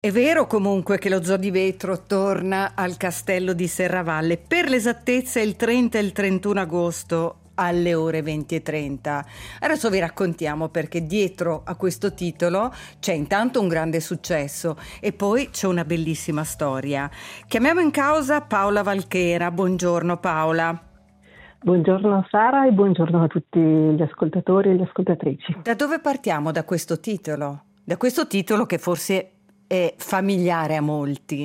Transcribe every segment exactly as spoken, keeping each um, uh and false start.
È vero comunque che lo Zoo di Vetro torna al castello di Serravalle, per l'esattezza il trenta e il trentuno agosto alle ore venti e trenta. Adesso vi raccontiamo perché dietro a questo titolo c'è intanto un grande successo e poi c'è una bellissima storia. Chiamiamo in causa Paola Valchera. Buongiorno Paola. Buongiorno Sara e buongiorno a tutti gli ascoltatori e le ascoltatrici. Da dove partiamo da questo titolo? Da questo titolo che forse è familiare a molti.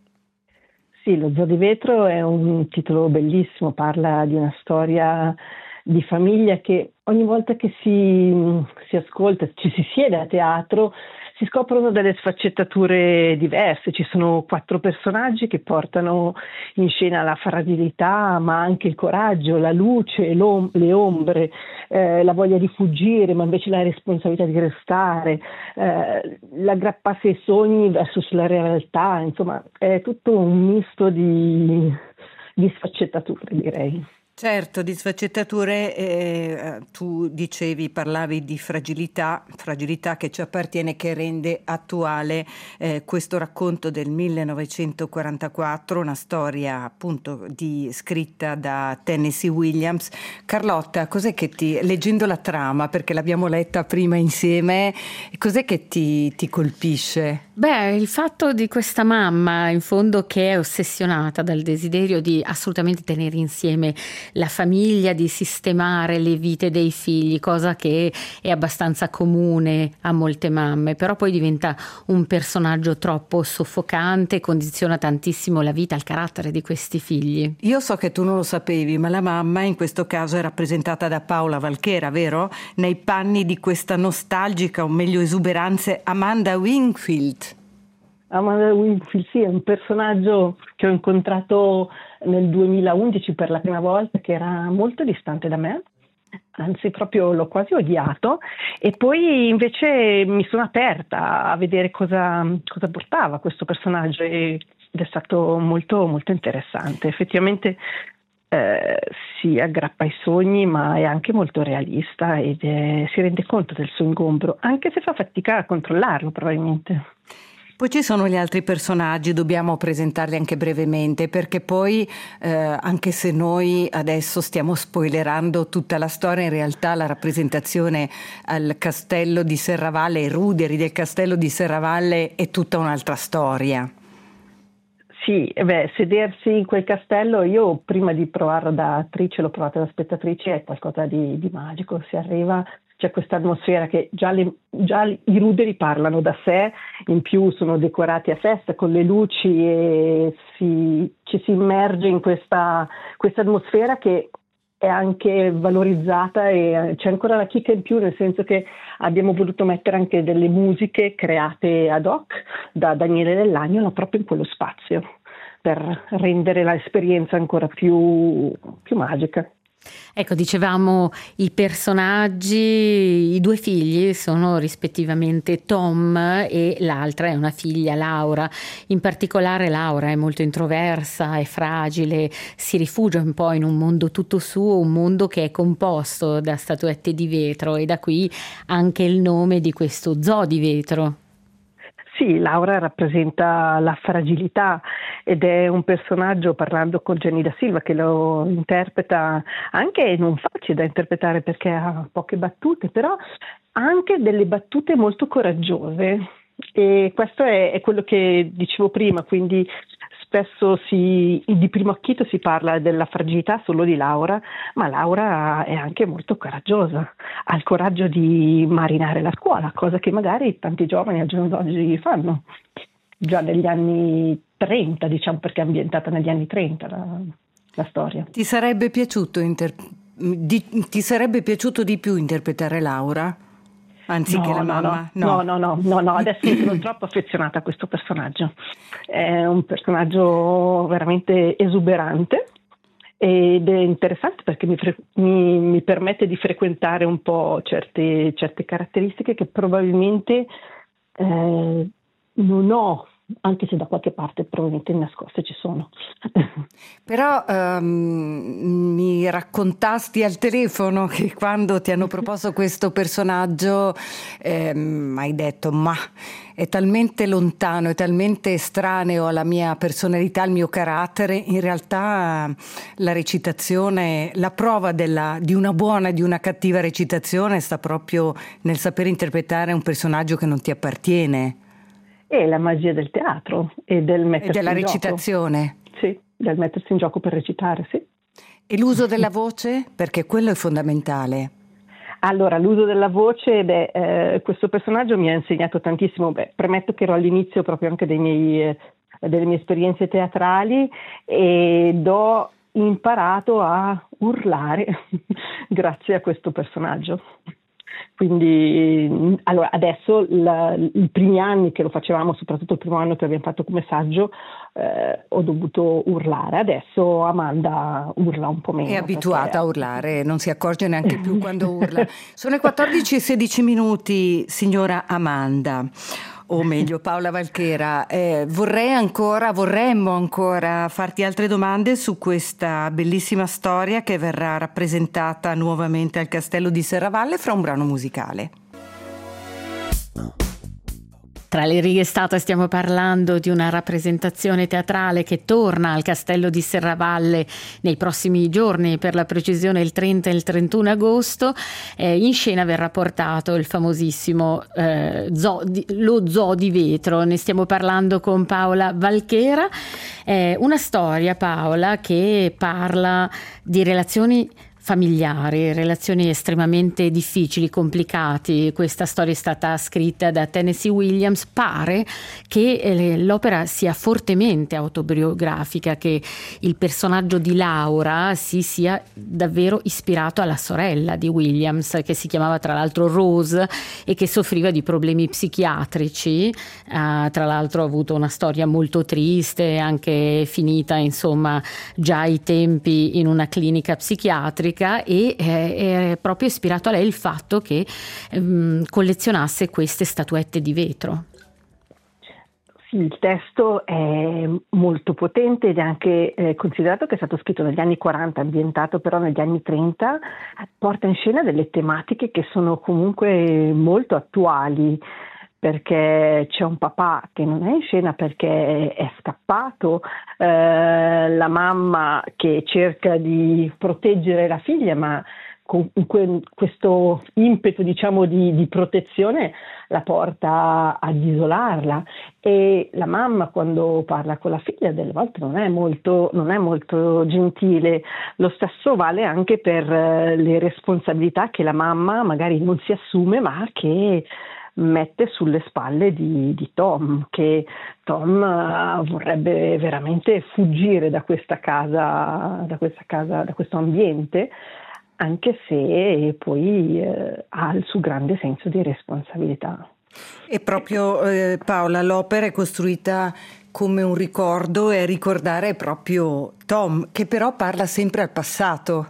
Sì, lo Zoo di Vetro è un titolo bellissimo, parla di una storia di famiglia che ogni volta che si, si ascolta, ci si siede a teatro, si scoprono delle sfaccettature diverse. Ci sono quattro personaggi che portano in scena la fragilità, ma anche il coraggio, la luce, l'om- le ombre, eh, la voglia di fuggire, ma invece la responsabilità di restare, eh, l'aggrapparsi ai sogni versus la realtà. Insomma, è tutto un misto di, di sfaccettature, direi. Certo, di sfaccettature, eh, tu dicevi, parlavi di fragilità, fragilità che ci appartiene, che rende attuale eh, questo racconto del millenovecentoquarantaquattro, una storia appunto di, scritta da Tennessee Williams. Carlotta, cos'è che ti, leggendo la trama, perché l'abbiamo letta prima insieme, cos'è che ti, ti colpisce? Beh, il fatto di questa mamma, in fondo, che è ossessionata dal desiderio di assolutamente tenere insieme la famiglia, di sistemare le vite dei figli, cosa che è abbastanza comune a molte mamme, però poi diventa un personaggio troppo soffocante, condiziona tantissimo la vita, il carattere di questi figli. Io so che tu non lo sapevi, ma la mamma in questo caso è rappresentata da Paola Valchera, vero? Nei panni di questa nostalgica, o meglio esuberanze, Amanda Wingfield. Amanda Wingfield, sì, è un personaggio che ho incontrato nel duemilaundici per la prima volta, che era molto distante da me, anzi proprio l'ho quasi odiato, e poi invece mi sono aperta a vedere cosa, cosa portava questo personaggio ed è stato molto, molto interessante. Effettivamente eh, si aggrappa ai sogni, ma è anche molto realista ed è, si rende conto del suo ingombro, anche se fa fatica a controllarlo probabilmente. Poi ci sono gli altri personaggi, dobbiamo presentarli anche brevemente, perché poi eh, anche se noi adesso stiamo spoilerando tutta la storia, in realtà la rappresentazione al castello di Serravalle, i ruderi del castello di Serravalle è tutta un'altra storia. Sì, beh, sedersi in quel castello, io prima di provarlo da attrice, l'ho provato da spettatrice, è qualcosa di, di magico. Si arriva, c'è questa atmosfera che già, le, già i ruderi parlano da sé, in più sono decorati a festa con le luci e si, ci si immerge in questa, questa atmosfera che è anche valorizzata, e c'è ancora la chicca in più, nel senso che abbiamo voluto mettere anche delle musiche create ad hoc da Daniele Dell'Agnolo proprio in quello spazio, per rendere l'esperienza ancora più, più magica. Ecco, dicevamo i personaggi, i due figli sono rispettivamente Tom e l'altra è una figlia, Laura. In particolare Laura è molto introversa, è fragile, si rifugia un po' in un mondo tutto suo, un mondo che è composto da statuette di vetro, e da qui anche il nome di questo Zoo di Vetro. Sì, Laura rappresenta la fragilità ed è un personaggio, parlando con Jenny Da Silva, che lo interpreta, anche non facile da interpretare perché ha poche battute, però ha anche delle battute molto coraggiose, e questo è, è quello che dicevo prima, quindi spesso si, di primo acchito si parla della fragilità solo di Laura, ma Laura è anche molto coraggiosa, ha il coraggio di marinare la scuola, cosa che magari tanti giovani al giorno d'oggi fanno, già negli anni trenta, diciamo, perché è ambientata negli anni trenta la, la storia. Ti sarebbe piaciuto inter- di, ti sarebbe piaciuto di più interpretare Laura? Anziché No, la no, mamma? no, no, no, no, no, adesso sono troppo affezionata a questo personaggio. È un personaggio veramente esuberante ed è interessante perché mi, fre- mi, mi permette di frequentare un po' certe, certe caratteristiche che probabilmente eh, non ho anche se da qualche parte probabilmente nascoste ci sono. Però um, mi raccontasti al telefono che quando ti hanno proposto questo personaggio ehm, hai detto ma è talmente lontano, è talmente estraneo alla mia personalità, al mio carattere. In realtà la recitazione, la prova della, di una buona e di una cattiva recitazione sta proprio nel saper interpretare un personaggio che non ti appartiene. E la magia del teatro e del mettersi e della in recitazione. Gioco. Sì, del mettersi in gioco per recitare, sì. E l'uso della voce? Perché quello è fondamentale. Allora, l'uso della voce, beh, eh, questo personaggio mi ha insegnato tantissimo. Beh, premetto che ero all'inizio proprio anche dei miei, eh, delle mie esperienze teatrali ed ho imparato a urlare grazie a questo personaggio. Quindi allora, adesso la, i primi anni che lo facevamo, soprattutto il primo anno che abbiamo fatto come saggio, eh, ho dovuto urlare. Adesso Amanda urla un po' meno. È abituata perché... a urlare, non si accorge neanche più quando urla. Sono i quattordici e sedici minuti, signora Amanda. O meglio Paola Valchera, eh, vorrei ancora, vorremmo ancora farti altre domande su questa bellissima storia che verrà rappresentata nuovamente al Castello di Serravalle fra un brano musicale. Tra le righe Stata stiamo parlando di una rappresentazione teatrale che torna al Castello di Serravalle nei prossimi giorni, per la precisione il trenta e il trentuno agosto. Eh, in scena verrà portato il famosissimo eh, zoo di, lo Zoo di Vetro. Ne stiamo parlando con Paola Valchera. Eh, una storia, Paola, che parla di relazioni familiari, relazioni estremamente difficili, complicati. Questa storia è stata scritta da Tennessee Williams. Pare che eh, l'opera sia fortemente autobiografica, che il personaggio di Laura si sia davvero ispirato alla sorella di Williams, che si chiamava tra l'altro Rose e che soffriva di problemi psichiatrici. Uh, tra l'altro ha avuto una storia molto triste, anche finita insomma già ai tempi in una clinica psichiatrica, e eh, è proprio ispirato a lei il fatto che ehm, collezionasse queste statuette di vetro. Sì, il testo è molto potente ed è anche eh, considerato che è stato scritto negli anni quaranta, ambientato però negli anni trenta, porta in scena delle tematiche che sono comunque molto attuali, perché c'è un papà che non è in scena perché è scappato, eh, la mamma che cerca di proteggere la figlia, ma con que- questo impeto, diciamo, di, di protezione la porta ad isolarla, e la mamma, quando parla con la figlia, delle volte non è molto, non è molto gentile. Lo stesso vale anche per eh, le responsabilità che la mamma magari non si assume, ma che mette sulle spalle di, di Tom, che Tom uh, vorrebbe veramente fuggire da questa casa, da questa casa, da questo ambiente, anche se poi eh, ha il suo grande senso di responsabilità. E proprio eh, Paola, l'opera è costruita come un ricordo, e ricordare proprio Tom, che però parla sempre al passato.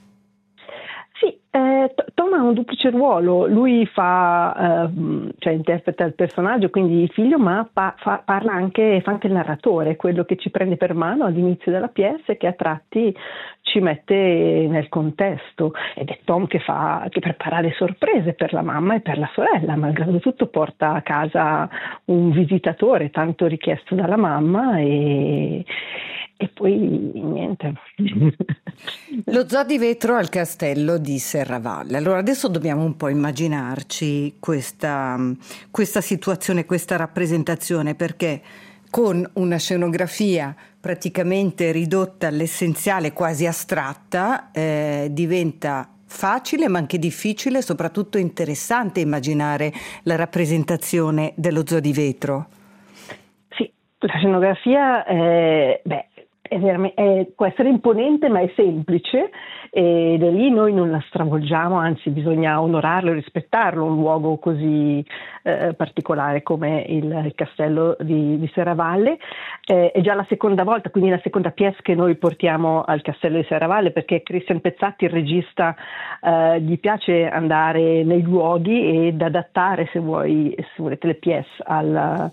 Eh, Tom ha un duplice ruolo, lui fa, eh, cioè interpreta il personaggio, quindi il figlio, ma pa- fa, parla anche, fa anche il narratore, quello che ci prende per mano all'inizio della pièce e che a tratti ci mette nel contesto, ed è Tom che, fa, che prepara le sorprese per la mamma e per la sorella. Malgrado tutto porta a casa un visitatore tanto richiesto dalla mamma e E poi niente. Lo Zoo di Vetro al Castello di Serravalle. Allora adesso dobbiamo un po' immaginarci questa, questa situazione, questa rappresentazione, perché con una scenografia praticamente ridotta all'essenziale, quasi astratta, eh, diventa facile ma anche difficile, soprattutto interessante immaginare la rappresentazione dello Zoo di Vetro. Sì, la scenografia è, beh, È è, può essere imponente, ma è semplice, ed è lì noi non la stravolgiamo, anzi bisogna onorarlo e rispettarlo, un luogo così eh, particolare come il, il Castello di, di Serravalle. Eh, è già la seconda volta, quindi la seconda pièce che noi portiamo al Castello di Serravalle, perché Cristian Pezzatti, il regista, eh, gli piace andare nei luoghi ed adattare, se vuoi, se volete, le pièce al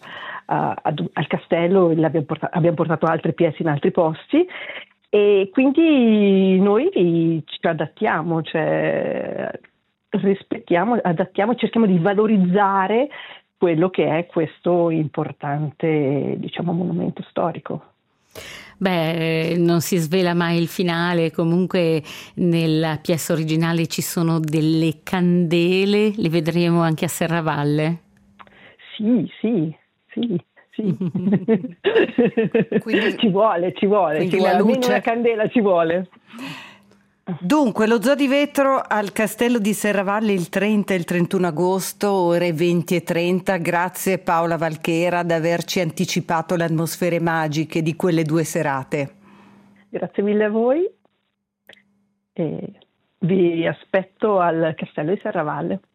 a- ad- al castello, e l'abbiamo porta- abbiamo portato altre pièce in altri posti. E quindi noi ci adattiamo, cioè rispettiamo, adattiamo, cerchiamo di valorizzare quello che è questo importante, diciamo, monumento storico. Beh, non si svela mai il finale, comunque nella pièce originale ci sono delle candele, le vedremo anche a Serravalle. Sì, sì, sì. Sì. Quindi, ci vuole, ci vuole, quindi ci la vuole, almeno luce. una candela ci vuole. Dunque, lo Zoo di Vetro al Castello di Serravalle il trenta e il trentuno agosto, ore venti e trenta. Grazie Paola Valchera ad averci anticipato le atmosfere magiche di quelle due serate. Grazie mille a voi e vi aspetto al Castello di Serravalle.